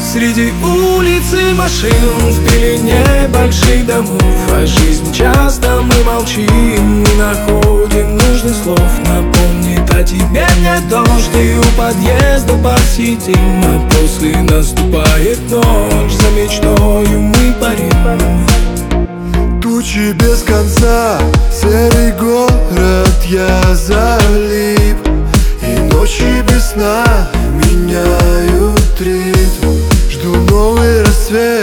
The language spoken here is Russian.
Среди улиц и машин, в пелене больших домов, а жизнь часто мы молчим, не находим нужных слов. Напомнит о тебе мне дождь, и у подъезда посидим, а после наступает ночь, за мечтою мы парим. Тучи без конца, серый город, я залип, и ночи без сна меняют ритм. Жду новый рассвет.